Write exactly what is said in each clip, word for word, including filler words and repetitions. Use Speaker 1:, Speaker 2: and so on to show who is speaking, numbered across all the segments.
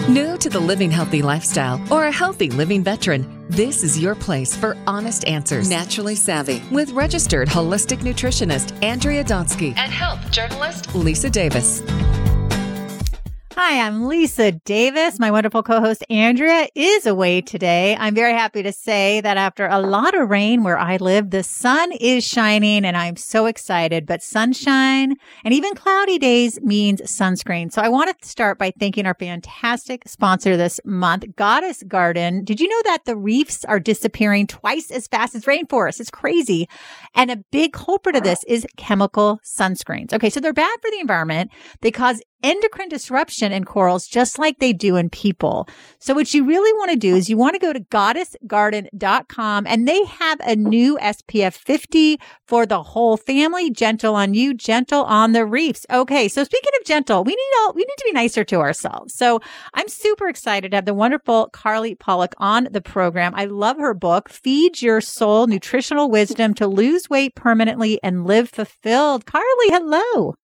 Speaker 1: New to the living healthy lifestyle or a healthy living veteran, this is your place for honest answers. Naturally Savvy with registered holistic nutritionist Andrea Donsky and health journalist Lisa Davis.
Speaker 2: Hi, I'm Lisa Davis. My wonderful co-host Andrea is away today. I'm very happy to say that after a lot of rain where I live, the sun is shining and I'm so excited. But sunshine and even cloudy days means sunscreen. So I want to start by thanking our fantastic sponsor this month, Goddess Garden. Did you know that the reefs are disappearing twice as fast as rainforests? It's crazy. And a big culprit of this is chemical sunscreens. Okay, so they're bad for the environment. They cause endocrine disruption in corals just like they do in people. So what you really want to do is you want to go to goddess garden dot com and they have a new S P F fifty for the whole family. Gentle on you, gentle on the reefs. Okay, so speaking of gentle, we need all we need to be nicer to ourselves. So I'm super excited to have the wonderful Carly Pollack on the program. I love her book, Feed Your Soul, Nutritional Wisdom to Lose Weight Permanently and Live Fulfilled. Carly, hello.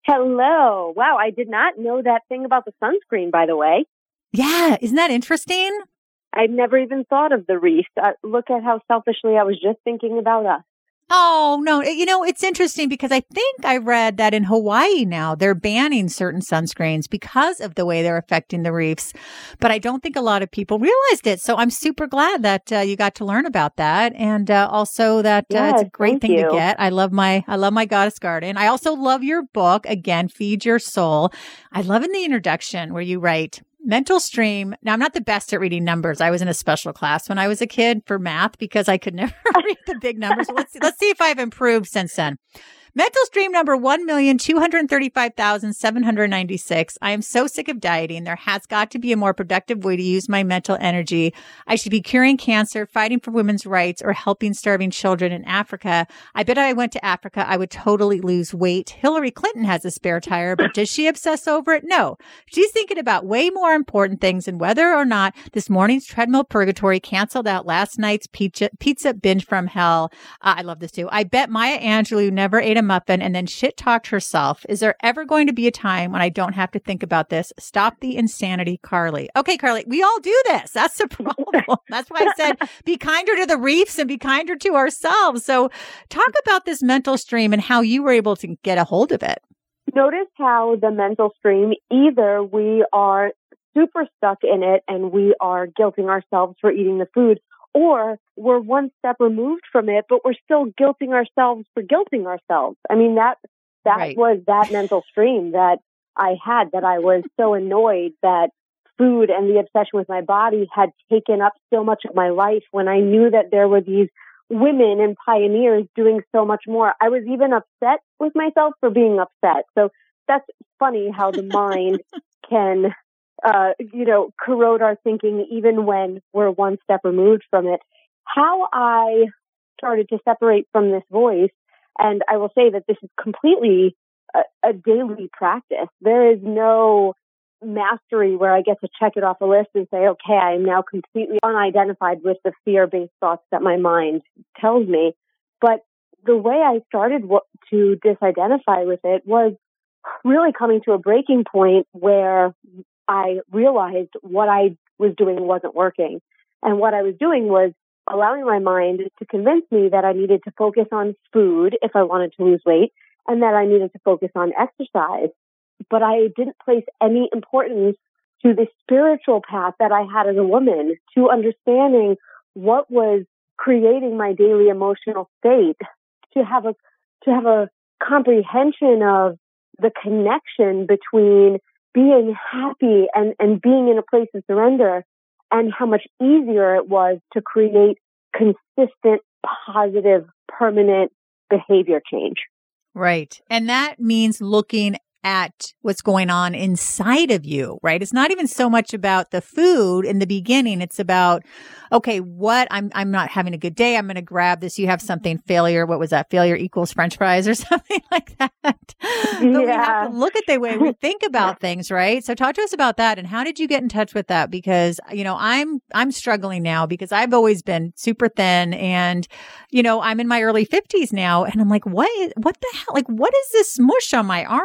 Speaker 3: Hello. Wow, I did not know that thing about the sunscreen, by the way.
Speaker 2: Yeah, isn't that interesting?
Speaker 3: I'd never even thought of the reef. Uh, look at how selfishly I was just thinking about us.
Speaker 2: Oh, no. You know, it's interesting because I think I read that in Hawaii now, they're banning certain sunscreens because of the way they're affecting the reefs. But I don't think a lot of people realized it. So I'm super glad that uh, you got to learn about that. And uh, also that uh,
Speaker 3: yes,
Speaker 2: it's a great thing
Speaker 3: you.
Speaker 2: to get. I love my, I love my Goddess Garden. I also love your book, again, Feed Your Soul. I love in the introduction where you write, mental stream. Now, I'm not the best at reading numbers. I was in a special class when I was a kid for math because I could never read the big numbers. So let's see, let's see if I've improved since then. Mental stream number one million two hundred thirty-five thousand seven hundred ninety-six. I am so sick of dieting. There has got to be a more productive way to use my mental energy. I should be curing cancer, fighting for women's rights, or helping starving children in Africa. I bet if I went to Africa, I would totally lose weight. Hillary Clinton has a spare tire, but does she obsess over it? No. She's thinking about way more important things and whether or not this morning's treadmill purgatory canceled out last night's pizza, pizza binge from hell. Uh, I love this too. I bet Maya Angelou never ate a muffin and then shit talked herself. Is there ever going to be a time when I don't have to think about this? Stop the insanity, Carly. Okay, Carly, we all do this. That's the problem. That's why I said be kinder to the reefs and be kinder to ourselves. So talk about this mental stream and how you were able to get a hold of it.
Speaker 3: Notice how the mental stream, either we are super stuck in it and we are guilting ourselves for eating the food, or we're one step removed from it, but we're still guilting ourselves for guilting ourselves. I mean, that that
Speaker 2: right.
Speaker 3: was that mental stream that I had, that I was so annoyed that food and the obsession with my body had taken up so much of my life when I knew that there were these women and pioneers doing so much more. I was even upset with myself for being upset. So that's funny how the mind can Uh, you know, corrode our thinking even when we're one step removed from it. How I started to separate from this voice, and I will say that this is completely a, a daily practice. There is no mastery where I get to check it off a list and say, okay, I am now completely unidentified with the fear-based thoughts that my mind tells me. But the way I started w- to disidentify with it was really coming to a breaking point where I realized what I was doing wasn't working. And what I was doing was allowing my mind to convince me that I needed to focus on food if I wanted to lose weight and that I needed to focus on exercise. But I didn't place any importance to the spiritual path that I had as a woman, to understanding what was creating my daily emotional state, to have a, to have a comprehension of the connection between being happy and, and being in a place of surrender, and how much easier it was to create consistent, positive, permanent behavior change.
Speaker 2: Right. And that means looking at what's going on inside of you, right? It's not even so much about the food in the beginning. It's about, okay, what I'm, I'm not having a good day. I'm going to grab this. You have something failure. What was that? Failure equals French fries or something like that. But
Speaker 3: yeah.
Speaker 2: we have to look at the way we think about things, right? So talk to us about that. And how did you get in touch with that? Because, you know, I'm, I'm struggling now because I've always been super thin and, you know, I'm in my early fifties now and I'm like, what, is, what the hell? Like, what is this smush on my arm? I, like,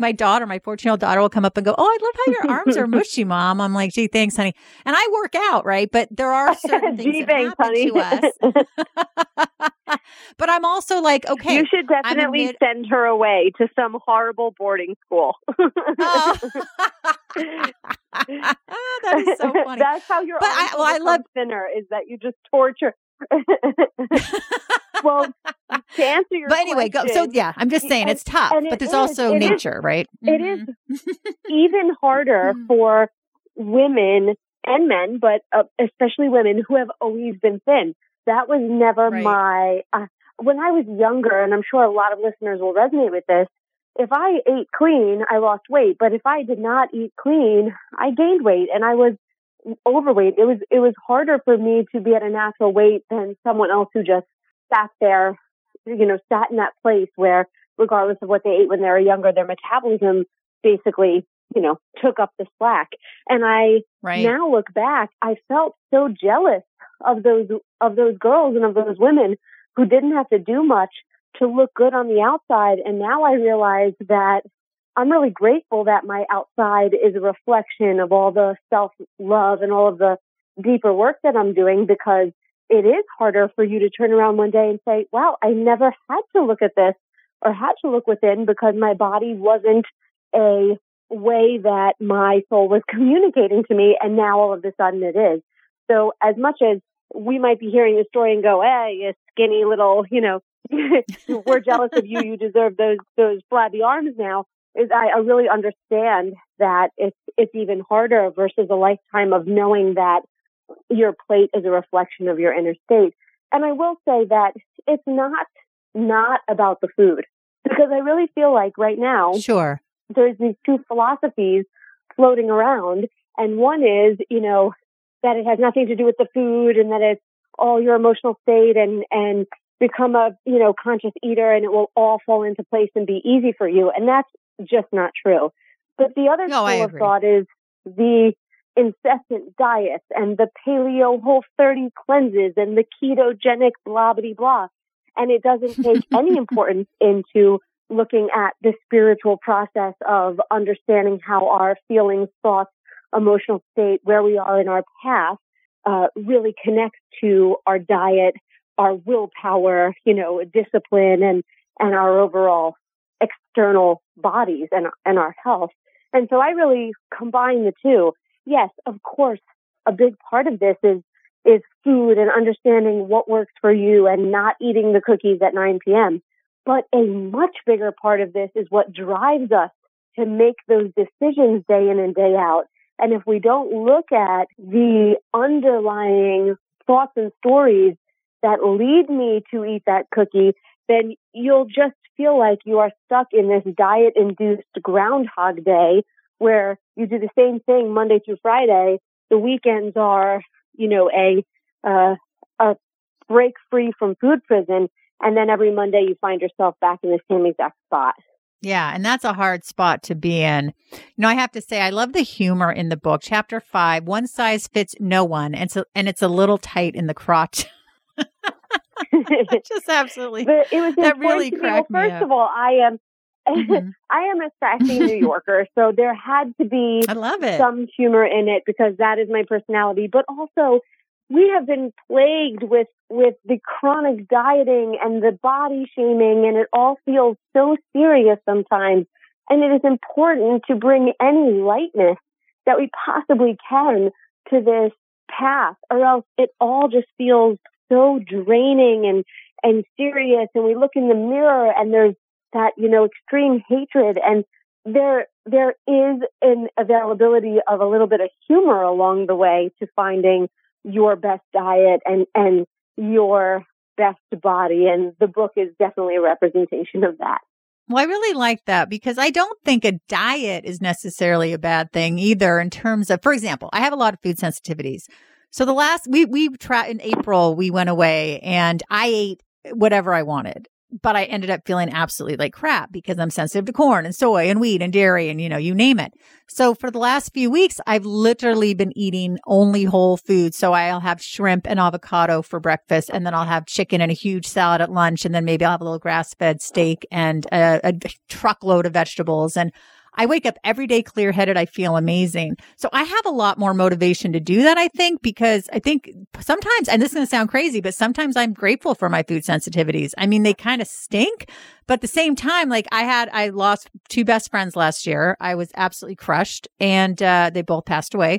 Speaker 2: my daughter, my fourteen-year-old daughter will come up and go, oh, I love how your arms are mushy, Mom. I'm like, gee, thanks, honey. And I work out, right? But there are certain things
Speaker 3: Gee,
Speaker 2: that
Speaker 3: thanks,
Speaker 2: happen
Speaker 3: honey.
Speaker 2: to us. But I'm also like, okay.
Speaker 3: You should definitely mid- send her away to some horrible boarding school.
Speaker 2: Oh. That is so funny.
Speaker 3: That's how your
Speaker 2: but
Speaker 3: arms
Speaker 2: I, well, I love
Speaker 3: thinner, is that you just torture. Well, to answer your
Speaker 2: but anyway,
Speaker 3: question,
Speaker 2: go. So yeah, I'm just saying
Speaker 3: and,
Speaker 2: it's tough, but
Speaker 3: it
Speaker 2: there's
Speaker 3: is,
Speaker 2: also nature,
Speaker 3: is,
Speaker 2: right?
Speaker 3: It mm-hmm. is even harder for women and men, but uh, especially women who have always been thin. That was never
Speaker 2: right.
Speaker 3: my, uh, when I was younger, and I'm sure a lot of listeners will resonate with this, if I ate clean, I lost weight. But if I did not eat clean, I gained weight and I was overweight. It was, it was harder for me to be at a natural weight than someone else who just sat there, you know, sat in that place where regardless of what they ate when they were younger, their metabolism basically, you know, took up the slack. And I
Speaker 2: right.
Speaker 3: now look back, I felt so jealous of those, of those girls and of those women who didn't have to do much to look good on the outside. And now I realize that I'm really grateful that my outside is a reflection of all the self-love and all of the deeper work that I'm doing, because it is harder for you to turn around one day and say, wow, I never had to look at this or had to look within because my body wasn't a way that my soul was communicating to me. And now all of a sudden it is. So as much as we might be hearing the story and go, hey, you skinny little, you know, we're jealous of you. You deserve those, those flabby arms now. Is I, I really understand that it's, it's even harder versus a lifetime of knowing that your plate is a reflection of your inner state. And I will say that it's not, not about the food, because I really feel like right now,
Speaker 2: sure,
Speaker 3: there's these two philosophies floating around. And one is, you know, that it has nothing to do with the food and that it's all your emotional state and, and become a, you know, conscious eater and it will all fall into place and be easy for you. And that's just not true. But the other
Speaker 2: no,
Speaker 3: school of thought is the incessant diets and the paleo whole thirty cleanses and the ketogenic blah, blah, blah. And it doesn't take any importance into looking at the spiritual process of understanding how our feelings, thoughts, emotional state, where we are in our path, uh, really connects to our diet, our willpower, you know, discipline, and, and our overall external bodies and, and our health. And so I really combine the two. Yes, of course, a big part of this is, is food and understanding what works for you and not eating the cookies at nine p.m. But a much bigger part of this is what drives us to make those decisions day in and day out. And if we don't look at the underlying thoughts and stories that lead me to eat that cookie, then you'll just feel like you are stuck in this diet-induced Groundhog Day where you do the same thing Monday through Friday. The weekends are, you know, a uh, a break free from food prison. And then every Monday you find yourself back in the same exact spot.
Speaker 2: Yeah. And that's a hard spot to be in. You know, I have to say, I love the humor in the book. Chapter five, one size fits no one. And so, and it's a little tight in the crotch. Just absolutely.
Speaker 3: But it was
Speaker 2: that really cracked
Speaker 3: me. Well,
Speaker 2: me
Speaker 3: first
Speaker 2: up.
Speaker 3: of all, I am, mm-hmm. I am a sassy New Yorker. So there had to be
Speaker 2: I love it.
Speaker 3: some humor in it because that is my personality. But also, we have been plagued with, with the chronic dieting and the body shaming, and it all feels so serious sometimes. And it is important to bring any lightness that we possibly can to this path, or else it all just feels so draining and, and serious. And we look in the mirror and there's that, you know, extreme hatred. And there, there is an availability of a little bit of humor along the way to finding your best diet and, and your best body. And the book is definitely a representation of that.
Speaker 2: Well, I really like that because I don't think a diet is necessarily a bad thing either in terms of, for example, I have a lot of food sensitivities. So the last, we, we tried in April, we went away and I ate whatever I wanted. but I ended up feeling absolutely like crap because I'm sensitive to corn and soy and wheat and dairy and, you know, you name it. So for the last few weeks, I've literally been eating only whole foods. So I'll have shrimp and avocado for breakfast, and then I'll have chicken and a huge salad at lunch. And then maybe I'll have a little grass-fed steak and a, a truckload of vegetables. And I wake up every day clear-headed. I feel amazing. So I have a lot more motivation to do that, I think, because I think sometimes, and this is going to sound crazy, but sometimes I'm grateful for my food sensitivities. I mean, they kind of stink, but at the same time, like I had, I lost two best friends last year. I was absolutely crushed, and uh, they both passed away.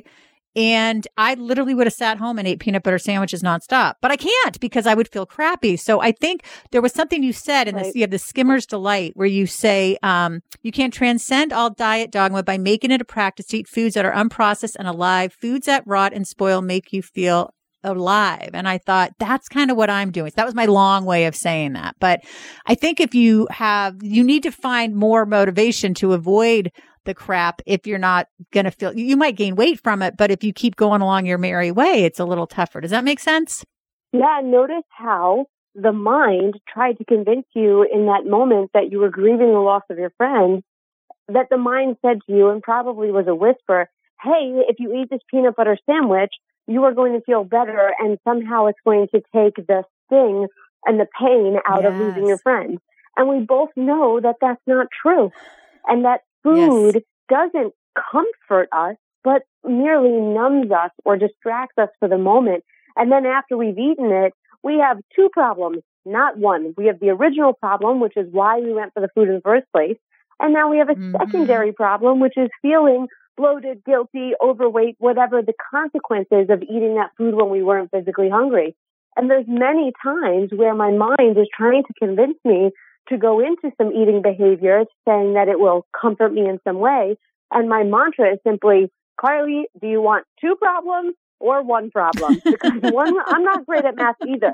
Speaker 2: And I literally would have sat home and ate peanut butter sandwiches nonstop, but I can't because I would feel crappy. So I think there was something you said in this, right. You have the Skimmer's Delight where you say, um, you can transcend all diet dogma by making it a practice to eat foods that are unprocessed and alive. Foods that rot and spoil make you feel alive. And I thought that's kind of what I'm doing. So that was my long way of saying that. But I think if you have, you need to find more motivation to avoid the crap if you're not going to feel, you might gain weight from it, but if you keep going along your merry way, it's a little tougher. Does that make sense?
Speaker 3: Yeah. Notice how the mind tried to convince you in that moment that you were grieving the loss of your friend, that the mind said to you, and probably was a whisper, hey, if you eat this peanut butter sandwich, you are going to feel better, and somehow it's going to take the sting and the pain out yes. of losing your friend. And we both know that that's not true. And that food yes. doesn't comfort us, but merely numbs us or distracts us for the moment. And then after we've eaten it, we have two problems, not one. We have the original problem, which is why we went for the food in the first place. And now we have a mm-hmm. secondary problem, which is feeling bloated, guilty, overweight, whatever the consequences of eating that food when we weren't physically hungry. And there's many times where my mind is trying to convince me to go into some eating behaviors, saying that it will comfort me in some way. And my mantra is simply, Carly, do you want two problems or one problem? Because one, I'm not great at math either.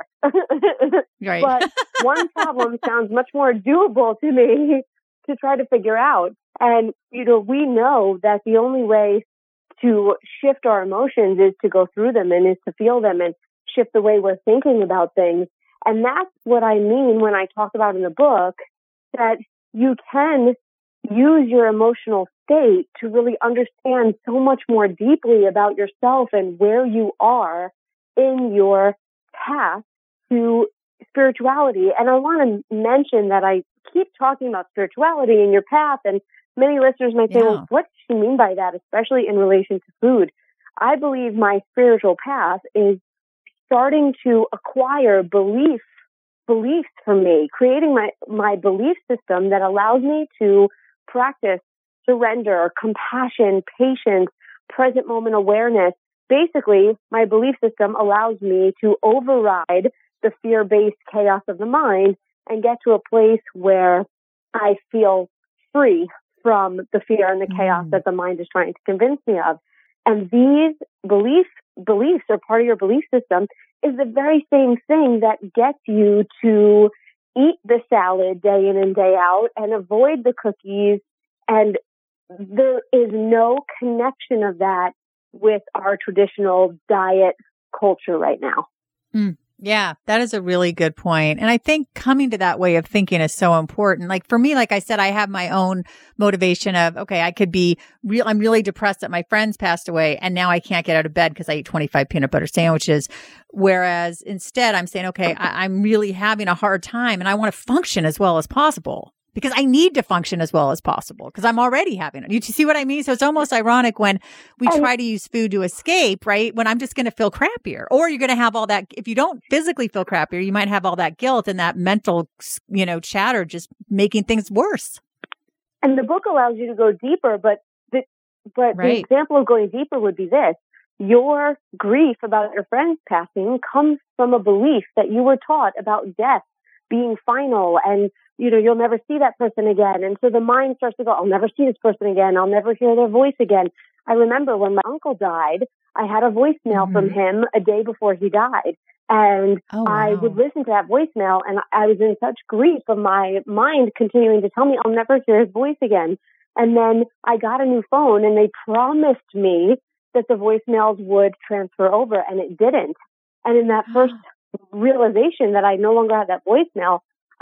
Speaker 2: Right.
Speaker 3: But one problem sounds much more doable to me to try to figure out. And, you know, we know that the only way to shift our emotions is to go through them and is to feel them and shift the way we're thinking about things. And that's what I mean when I talk about in the book, that you can use your emotional state to really understand so much more deeply about yourself and where you are in your path to spirituality. And I want to mention that I keep talking about spirituality in your path, and many listeners might say, yeah. well, what does she mean by that, especially in relation to food? I believe my spiritual path is starting to acquire belief, beliefs for me, creating my, my belief system that allows me to practice surrender, compassion, patience, present moment awareness. Basically, my belief system allows me to override the fear-based chaos of the mind and get to a place where I feel free from the fear and the chaos mm. that the mind is trying to convince me of. And these beliefs, beliefs are part of your belief system is the very same thing that gets you to eat the salad day in and day out and avoid the cookies. And there is no connection of that with our traditional diet culture right now.
Speaker 2: Mm. Yeah, that is a really good point. And I think coming to that way of thinking is so important. Like for me, like I said, I have my own motivation of, okay, I could be real. I'm really depressed that my friends passed away and now I can't get out of bed because I eat twenty-five peanut butter sandwiches. Whereas instead I'm saying, okay, I, I'm really having a hard time and I want to function as well as possible. Because I need to function as well as possible because I'm already having it. You see what I mean? So it's almost ironic when we try to use food to escape, right? When I'm just going to feel crappier, or you're going to have all that. If you don't physically feel crappier, you might have all that guilt and that mental, you know, chatter just making things worse.
Speaker 3: And the book allows you to go deeper, but the, but right. the example of going deeper would be this. Your grief about your friend's passing comes from a belief that you were taught about death being final and, you know, you'll never see that person again. And so the mind starts to go, I'll never see this person again. I'll never hear their voice again. I remember when my uncle died, I had a voicemail mm-hmm. from him a day before he died. And oh, wow. I would listen to that voicemail and I was in such grief of my mind continuing to tell me I'll never hear his voice again. And then I got a new phone and they promised me that the voicemails would transfer over and it didn't. And in that first realization that I no longer had that voicemail, I was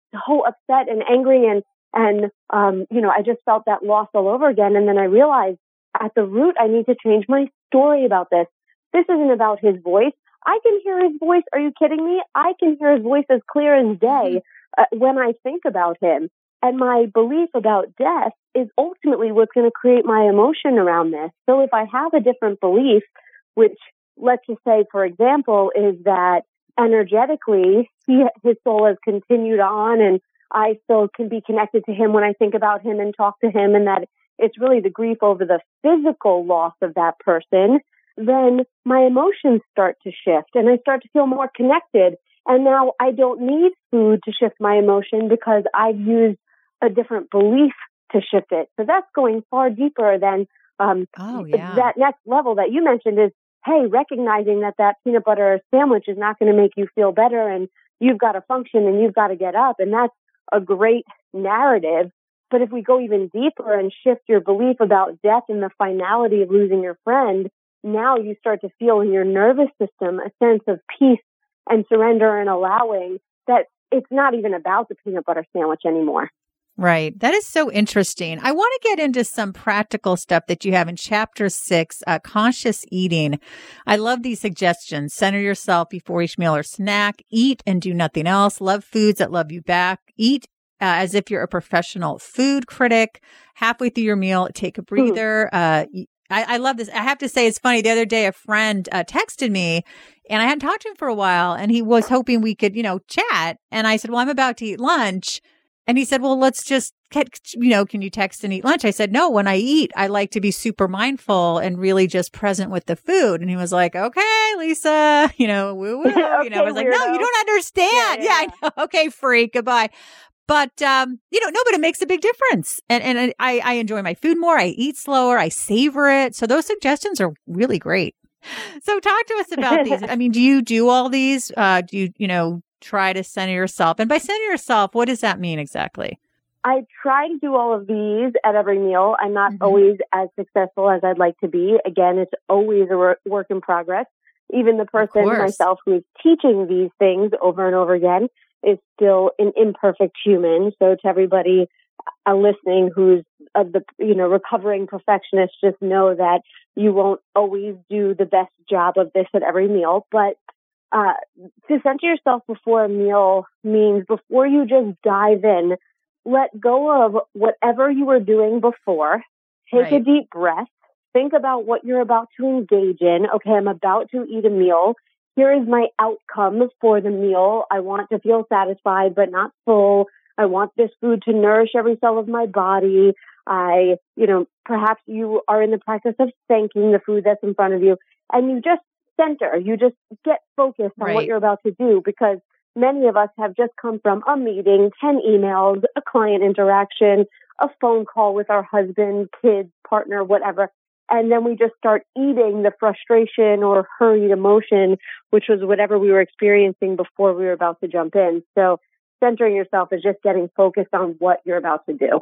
Speaker 3: so upset and angry and, and, um, you know, I just felt that loss all over again. And then I realized at the root, I need to change my story about this. This isn't about his voice. I can hear his voice. Are you kidding me? I can hear his voice as clear as day uh, when I think about him. And my belief about death is ultimately what's going to create my emotion around this. So if I have a different belief, which let's just say, for example, is that energetically he, his soul has continued on and I still can be connected to him when I think about him and talk to him, and that it's really the grief over the physical loss of that person, then my emotions start to shift and I start to feel more connected. And now I don't need food to shift my emotion because I've used a different belief to shift it. So that's going far deeper than um,
Speaker 2: oh, yeah.
Speaker 3: that next level that you mentioned is, hey, recognizing that that peanut butter sandwich is not going to make you feel better and you've got to function and you've got to get up. And that's a great narrative. But if we go even deeper and shift your belief about death and the finality of losing your friend, now you start to feel in your nervous system a sense of peace and surrender and allowing that it's not even about the peanut butter sandwich anymore.
Speaker 2: Right. That is so interesting. I want to get into some practical stuff that you have in chapter six, uh, conscious eating. I love these suggestions. Center yourself before each meal or snack. Eat and do nothing else. Love foods that love you back. Eat uh, as if you're a professional food critic. Halfway through your meal, take a breather. Uh, I, I love this. I have to say, it's funny. The other day, a friend uh, texted me and I hadn't talked to him for a while and he was hoping we could, you know, chat. And I said, well, I'm about to eat lunch. And he said, well, let's just, you know, can you text and eat lunch? I said, no, when I eat, I like to be super mindful and really just present with the food. And he was like, okay, Lisa, you know, woo woo.
Speaker 3: okay,
Speaker 2: you know, I was like,
Speaker 3: weirdo.
Speaker 2: no, you don't understand. Yeah,
Speaker 3: yeah, yeah.
Speaker 2: yeah, I know. Okay, freak, goodbye. But, um, you know, no, but it makes a big difference. And, and I, I enjoy my food more. I eat slower. I savor it. So those suggestions are really great. So talk to us about these. I mean, do you do all these? Uh, do you, you know, try to center yourself? And by center yourself, what does that mean exactly?
Speaker 3: I try to do all of these at every meal. I'm not
Speaker 2: Mm-hmm.
Speaker 3: always as successful as I'd like to be. Again, it's always a work in progress. Even the person, myself, who is teaching these things over and over again is still an imperfect human. So to everybody uh, listening who's of the, you know, recovering perfectionist, just know that you won't always do the best job of this at every meal. But Uh, to center yourself before a meal means before you just dive in, let go of whatever you were doing before. Take
Speaker 2: right.
Speaker 3: a deep breath. Think about what you're about to engage in. Okay, I'm about to eat a meal. Here is my outcome for the meal. I want to feel satisfied, but not full. I want this food to nourish every cell of my body. I, you know, perhaps you are in the practice of thanking the food that's in front of you, and you just center. You just get focused on
Speaker 2: right.
Speaker 3: what you're about to do, because many of us have just come from a meeting, ten emails, a client interaction, a phone call with our husband, kids, partner, whatever. And then we just start eating the frustration or hurried emotion, which was whatever we were experiencing before we were about to jump in. So centering yourself is just getting focused on what you're about to do.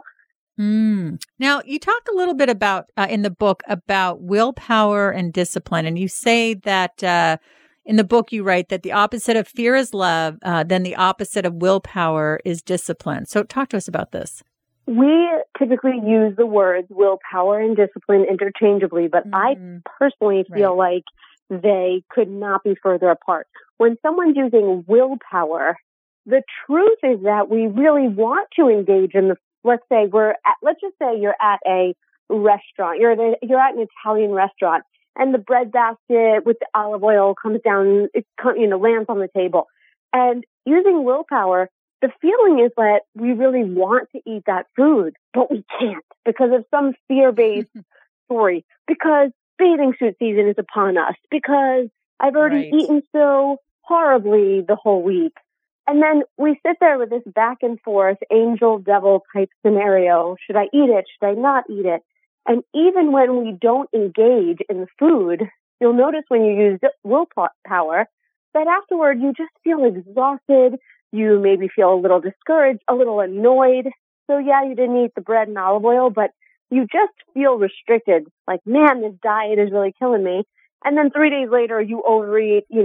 Speaker 2: Mm. Now, you talk a little bit about uh, in the book about willpower and discipline, and you say that uh, in the book you write that the opposite of fear is love, uh, then the opposite of willpower is discipline. So talk to us about this.
Speaker 3: We typically use the words willpower and discipline interchangeably, but
Speaker 2: Mm-hmm.
Speaker 3: I personally feel
Speaker 2: right.
Speaker 3: like they could not be further apart. When someone's using willpower, the truth is that we really want to engage in the Let's say we're at, let's just say you're at a restaurant. You're at a, you're at an Italian restaurant, and the bread basket with the olive oil comes down. It you know lands on the table. And using willpower, the feeling is that we really want to eat that food, but we can't because of some fear-based story. Because bathing suit season is upon us. Because I've already
Speaker 2: right.
Speaker 3: eaten so horribly the whole week. And then we sit there with this back and forth angel devil type scenario. Should I eat it? Should I not eat it? And even when we don't engage in the food, you'll notice when you use willpower that afterward you just feel exhausted. You maybe feel a little discouraged, a little annoyed. So yeah, you didn't eat the bread and olive oil, but you just feel restricted. Like, man, this diet is really killing me. And then three days later, you overeat, you know,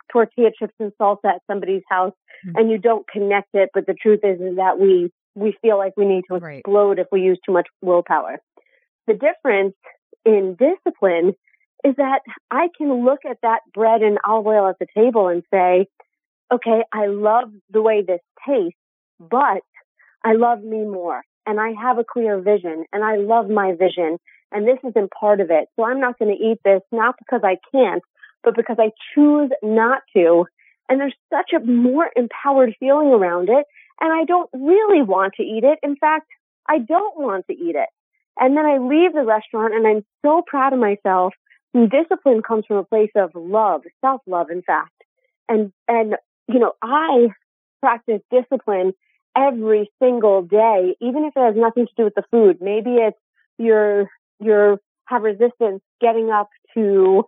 Speaker 3: tortilla chips and salsa at somebody's house mm-hmm. and you don't connect it. But the truth is, is that we, we feel like we need to
Speaker 2: right.
Speaker 3: explode if we use too much willpower. The difference in discipline is that I can look at that bread and olive oil at the table and say, okay, I love the way this tastes, but I love me more. And I have a clear vision and I love my vision. And this isn't part of it. So I'm not going to eat this, not because I can't, but because I choose not to. And there's such a more empowered feeling around it. And I don't really want to eat it. In fact, I don't want to eat it. And then I leave the restaurant and I'm so proud of myself. And discipline comes from a place of love, self-love, in fact. And, and, you know, I practice discipline every single day, even if it has nothing to do with the food. Maybe it's you're, you're have resistance getting up to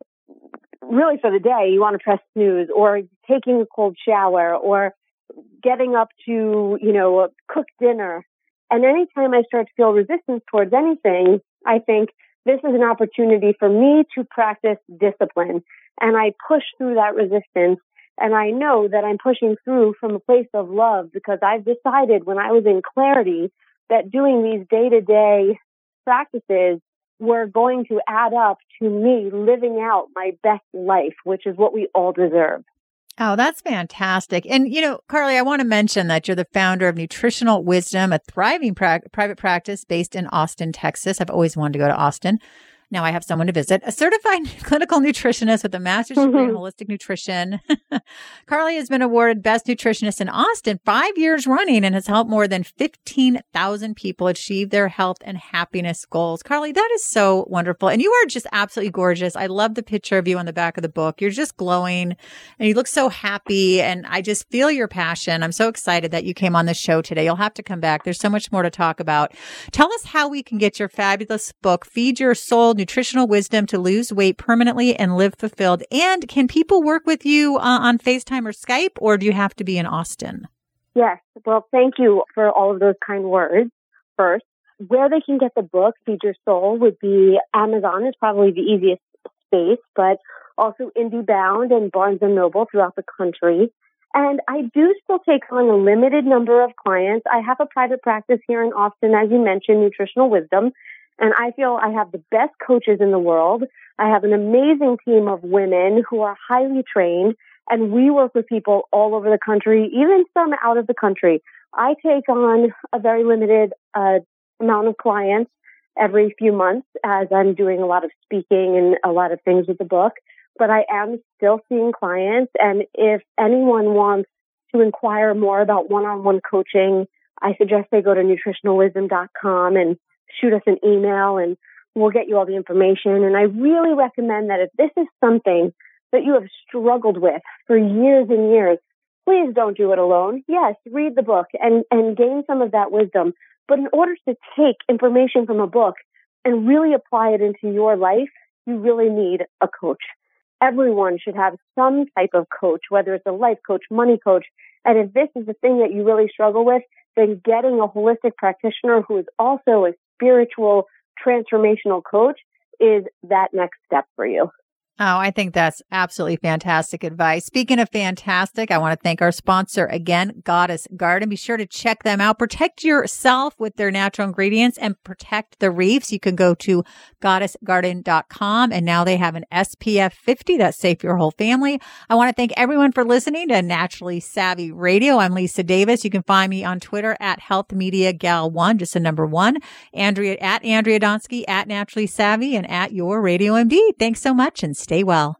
Speaker 3: really for the day, you want to press snooze, or taking a cold shower, or getting up to, you know, cook dinner. And anytime I start to feel resistance towards anything, I think this is an opportunity for me to practice discipline. And I push through that resistance. And I know that I'm pushing through from a place of love because I've decided when I was in clarity that doing these day-to-day practices were going to add up to me living out my best life, which is what we all deserve.
Speaker 2: Oh, that's fantastic. And, you know, Carly, I want to mention that you're the founder of Nutritional Wisdom, a thriving pra- private practice based in Austin, Texas. I've always wanted to go to Austin. Now I have someone to visit, a certified clinical nutritionist with a master's degree mm-hmm. in holistic nutrition. Carly has been awarded Best Nutritionist in Austin five years running and has helped more than fifteen thousand people achieve their health and happiness goals. Carly, that is so wonderful. And you are just absolutely gorgeous. I love the picture of you on the back of the book. You're just glowing and you look so happy. And I just feel your passion. I'm so excited that you came on the show today. You'll have to come back. There's so much more to talk about. Tell us how we can get your fabulous book, Feed Your Soul, Nutritional Wisdom to Lose Weight Permanently and Live Fulfilled. And can people work with you uh, on FaceTime or Skype, or do you have to be in Austin?
Speaker 3: Yes. Well, thank you for all of those kind words. First, where they can get the book, Feed Your Soul, would be Amazon is probably the easiest space, but also IndieBound and Barnes and Noble throughout the country. And I do still take on a limited number of clients. I have a private practice here in Austin, as you mentioned, Nutritional Wisdom. And I feel I have the best coaches in the world. I have an amazing team of women who are highly trained, and we work with people all over the country, even some out of the country. I take on a very limited uh, amount of clients every few months as I'm doing a lot of speaking and a lot of things with the book, but I am still seeing clients. And if anyone wants to inquire more about one-on-one coaching, I suggest they go to nutritional wisdom dot com and shoot us an email and we'll get you all the information. And I really recommend that if this is something that you have struggled with for years and years, please don't do it alone. Yes, read the book and, and gain some of that wisdom. But in order to take information from a book and really apply it into your life, you really need a coach. Everyone should have some type of coach, whether it's a life coach, money coach. And if this is the thing that you really struggle with, then getting a holistic practitioner who is also a spiritual transformational coach is that next step for you.
Speaker 2: Oh, I think that's absolutely fantastic advice. Speaking of fantastic, I want to thank our sponsor again, Goddess Garden. Be sure to check them out. Protect yourself with their natural ingredients and protect the reefs. You can go to goddess garden dot com, and now they have an S P F fifty that's safe for your whole family. I want to thank everyone for listening to Naturally Savvy Radio. I'm Lisa Davis. You can find me on Twitter at Health Media Gal one, just a number one, Andrea at Andrea Donsky, at Naturally Savvy, and at Your Radio M D. Thanks so much and stay well.